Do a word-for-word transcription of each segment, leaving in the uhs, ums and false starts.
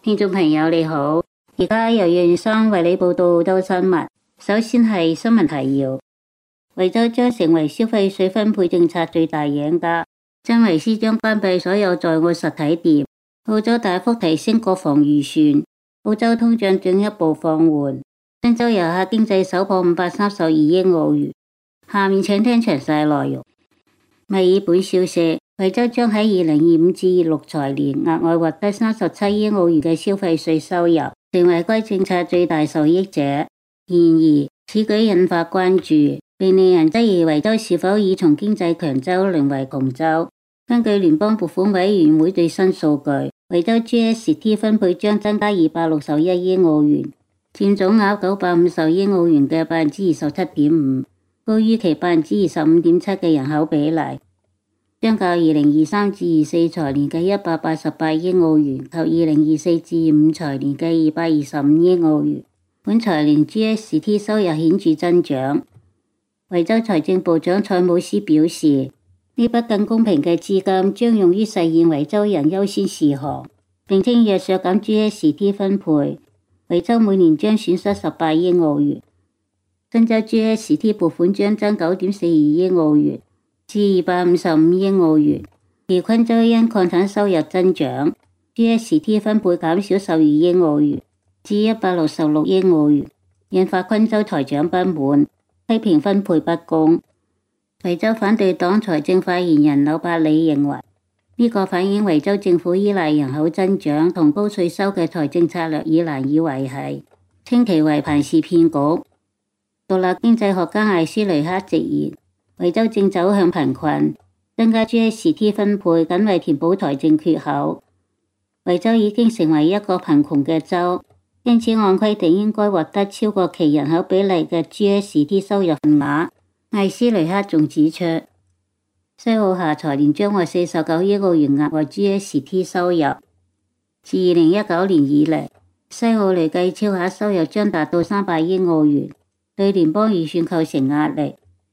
聽眾朋友你好，而家由楊生為你報道澳洲新聞。首先係新聞提要：維州將成為消費稅分配政策最大贏家，真維斯將關閉所有在澳實體店。澳洲大幅提升國防預算，澳洲通脹進一步放緩，新州遊客經濟首破五百三十二億澳元。下面請聽詳細內容。墨爾本消息，維州將喺二零二五至二六財年額外獲得三十七億澳元嘅消費稅收入，成為該政策最大受益者。然而，此舉引發關注，並令人質疑維州是否已從經濟強州淪為窮州。根據聯邦撥款委員會最新數據，維州 G S T 分配將增加二百六十一億澳元，佔總額九百五十億澳元嘅百分之二十七點五。高於其百分之二十五點七嘅人口比例，將較二零二三至二四財年嘅一百八十八億澳元及二零二四至二五財年嘅二百二十五億澳元，本財年 G S T 收入顯著增長。維州財政部長蔡姆斯表示，呢筆更公平嘅資金將用於實現維州人優先事項，並稱若削減 G S T 分配，維州每年將損失十八億澳元。新州 G S T 撥款將增九點四二億澳元至二百五十五億澳元，而昆州因礦產收入增長 ，G S T 分配減少十二億澳元至一百六十六億澳元，引發昆州財長不滿，批評分配不公。維州反對黨財政發言人紐伯里認為，呢、這個反映維州政府依賴人口增長同高稅收嘅財政策略已難以維繫，稱其為龐氏騙局。獨立經濟學家艾斯雷克直言，維州正走向貧困，增加 G S T 分配僅為填補財政缺口。維州已經成為一個貧窮嘅州，因此按規定應該獲得超過其人口比例嘅 G S T 收入份額。艾斯雷克仲指出，西澳下財年將獲四十九億澳元額外 G S T 收入。自二零一九年以嚟，西澳累計超額收入將達到三百億澳元，對聯邦預算構成壓力。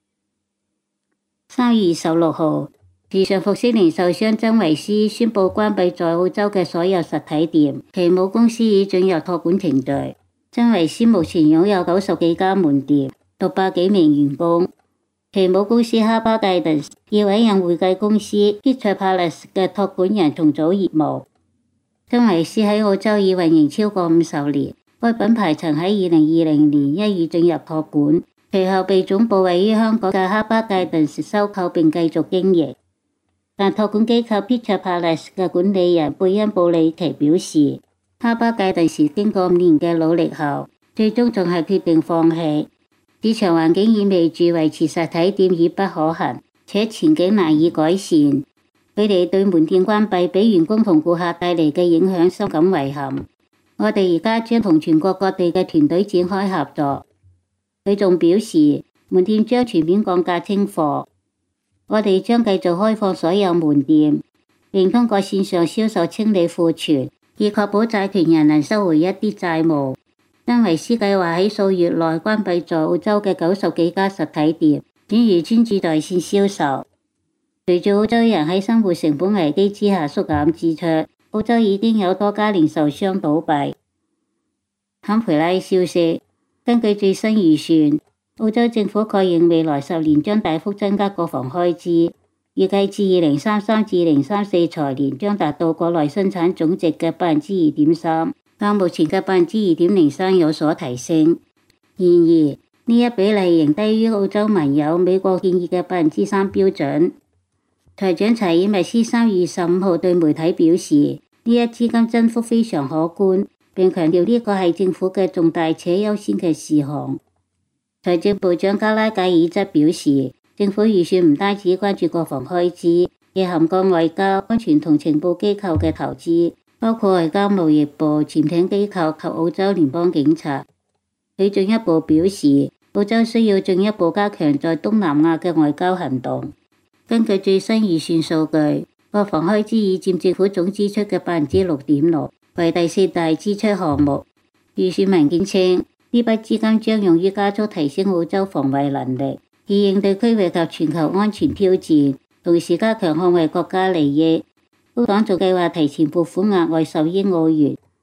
三月二十六號，時尚服飾零售商真維斯宣布關閉在澳洲嘅所有實體店，其母公司已進入託管程序。真維斯目前擁有九十幾家門店，六百幾名員工。其母公司哈巴蓋頓已委任會計公司 Pitcher Partners 嘅託管人重組業務。真維斯喺澳洲已運營超過五十年，該品牌曾喺二零二零年一月進入託管，其後被總部位於香港嘅哈巴蓋頓收購並繼續經營。但託管機構 Pitcher Partners 嘅管理人貝恩布里奇表示，哈巴蓋頓時經過五年嘅努力後，最終仲係決定放棄。市場環境意味住維持實體店已不可行，且前景難以改善。佢哋對門店關閉俾員工同顧客帶嚟嘅影響深感遺憾。我哋而家將同全國各地嘅團隊展開合作。佢仲表示，門店將全面降價清貨。我哋將繼續開放所有門店，並通過線上銷售清理庫存，以確保債權人能收回一啲債務。真維斯計劃喺數月內關閉在澳洲嘅九十幾家實體店，轉而專注在線銷售。隨住澳洲人喺生活成本危機之下縮減支出，澳洲已經有多家零售商倒閉。坎培拉消息，根據最新預算，澳洲政府確認未來十年將大幅增加國防開支，預計至二零三三至二零三四財年將達到國內生產總值嘅百分之二點三。較目前嘅百分之二點零三有所提升，然而呢一比例仍低於澳洲盟友美國建議嘅百分之三標準。財長查爾密斯三月二十五號對媒體表示，呢一資金增幅非常可觀，並強調呢個係政府嘅重大且優先嘅事項。財政部長加拉格爾則表示，政府預算唔單止關注國防開支，亦涵蓋外交、安全同情報機構嘅投資，包括外交貿易部、潛艇機構及澳洲聯邦警察。佢進一步表示，澳洲需要進一步加強在東南亞嘅外交行動。根據最新預算數據，國防開支已佔政府總支出嘅百分之六點六，為第四大支出項目。預算文件稱，呢筆資金將用於加速提升澳洲防衛能力，以應對區域及全球安全挑戰，同時加強捍衛國家利益。高黨仲計劃提前撥款額外十億澳元，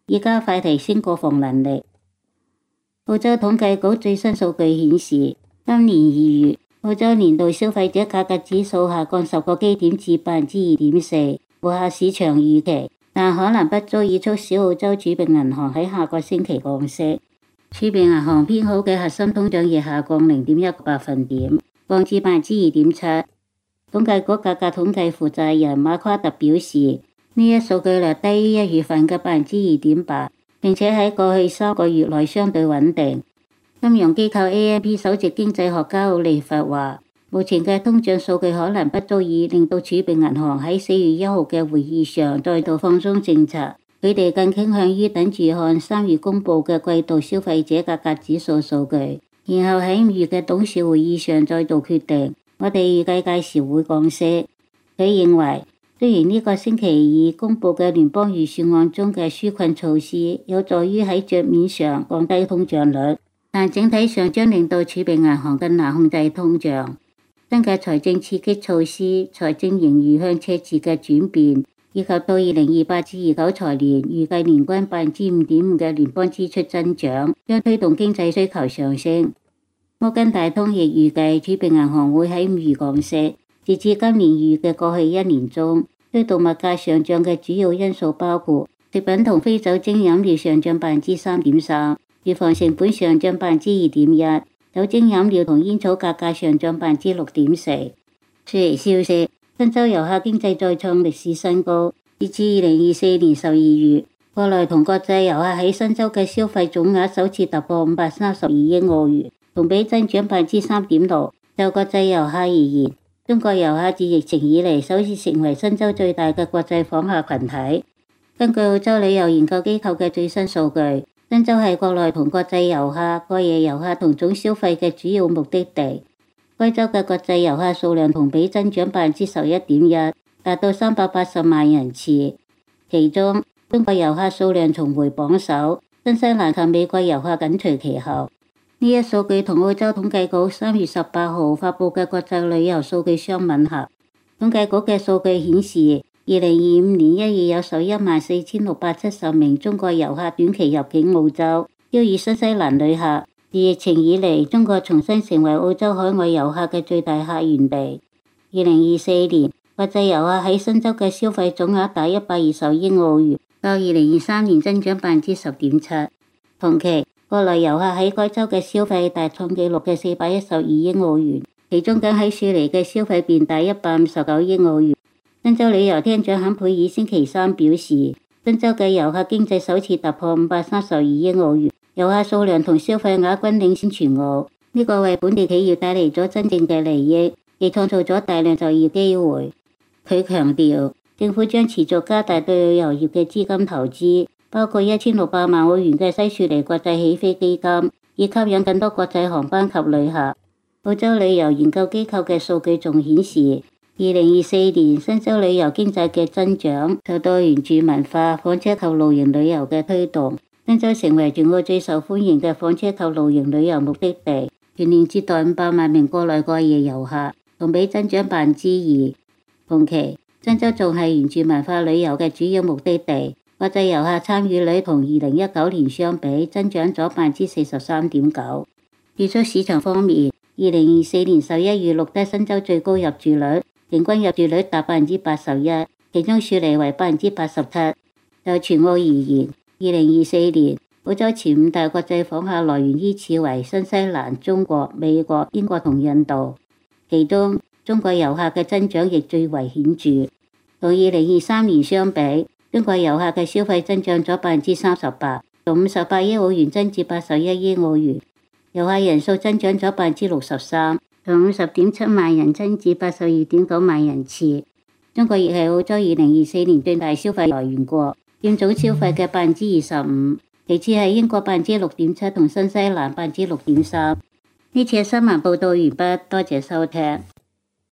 以加快提升國防能力。澳洲統計局最新數據顯示，今年二月澳洲年度消費者價格指數下降十個基點至百分之二點四，符合市場預期，但可能不足以促使澳洲儲備銀行喺下個星期降息。儲備銀行偏好嘅核心通脹亦下降零點一個百分點，降至百分之二點七。統計局價格統計負責人馬夸特表示，呢一數據略低於一月份嘅百分之二點八，並且喺過去三個月內相對穩定。金融機構 A M P 首席經濟學家奧利弗話，目前嘅通脹數據可能不足以令到儲備銀行喺四月一號嘅會議上再度放鬆政策，佢哋更傾向於等住看三月公佈嘅季度消費者價格指數數據，然後喺五月嘅董事會議上再度決定。我哋預計屆時會降息。佢認為，雖然呢個星期二公佈嘅聯邦預算案中嘅紓困措施有助於喺帳面上降低通脹率，但整體上將令到儲備銀行更難控制通脹。新嘅財政刺激措施、財政盈餘向赤字嘅轉變，以及到二零二八至二九財年預計年均百分之五點五嘅聯邦支出增長，將推動經濟需求上升。摩根大通亦預計儲備銀行會喺五月降息。截至今年二月嘅過去一年中，推動物價上漲嘅主要因素包括食品同非酒精飲料上漲百分之三點三，住房成本上漲百分之二點一，酒精飲料同煙草價格上漲百分之六點四。傳嚟消息，新州遊客經濟再創歷史新高。截至二零二四年十二月，國內同國際遊客喺新州嘅消費總額首次突破五百三十二億澳元，同比增長百分之三點六。就國際遊客而言，中國遊客自疫情以嚟首次成為新州最大嘅國際訪客群體。根據澳洲旅遊研究機構嘅最新數據，新州係國內同國際遊客、過夜遊客同總消費嘅主要目的地。該州嘅國際遊客數量同比增長百分之十一點一，達到三百八十萬人次。其中，中國遊客數量重回榜首，新西蘭及美國遊客緊隨其後。呢一數據同澳洲統計局三月十八號發布嘅國際旅遊數據相吻合。統計局嘅數據顯示，二零二五年一月有十一萬四千六百七十名中國遊客短期入境澳洲，超越新西蘭旅客。自疫情以嚟，中國重新成為澳洲海外遊客嘅最大客源地。二零二四年，國際遊客喺新州嘅消費總額達一百二十億澳元，較二零二三年增長百分之十點七。同期，國內遊客喺該州嘅消費達創紀錄嘅四百一十二億澳元，其中僅喺雪梨嘅消費便達一百五十九億澳元。新州旅遊廳長坎佩爾星期三表示，新州嘅遊客經濟首次突破五百三十二億澳元，遊客數量同消費額均領先全澳。呢個為本地企業帶嚟咗真正嘅利益，亦創造咗大量就業機會。佢強調，政府將持續加大對旅遊業嘅資金投資，包括一千六百萬澳元嘅西雪梨國際起飛基金，以吸引更多國際航班及旅客。澳洲旅遊研究機構嘅數據仲顯示，二零二四年新州旅遊經濟嘅增長受到原住文化、房車及露營旅遊嘅推動，新州成為全澳最受歡迎嘅房車及露營旅遊目的地，全年接待五百萬名國內過夜遊客，同比增長百分之二。同期，新州仲係原住文化旅遊嘅主要目的地，國際遊客參與率同二零一九年相比增長咗百分之四十三點九。住宿市場方面，二零二四年十一月錄得新州最高入住率，平均入住率達百分之八十一，其中雪梨為百分之八十七。就全澳而言，二零二四年澳洲前五大國際訪客來源依次為新西蘭、中國、美國、英國同印度，其中中國遊客嘅增長亦最為顯著。同二零二三年相比，中國遊客嘅消費增長咗百分之三十八，從五十八億澳元增至八十一億澳元。遊客人數增長咗百分之六十三，從五十點七萬人增至八十二點九萬人次。中國亦係澳洲二零二四年最大消費來源國，佔總消費嘅百分之二十五，其次係英國百分之六點七同新西蘭百分之六點三。呢次嘅新聞報道完畢，多謝收聽。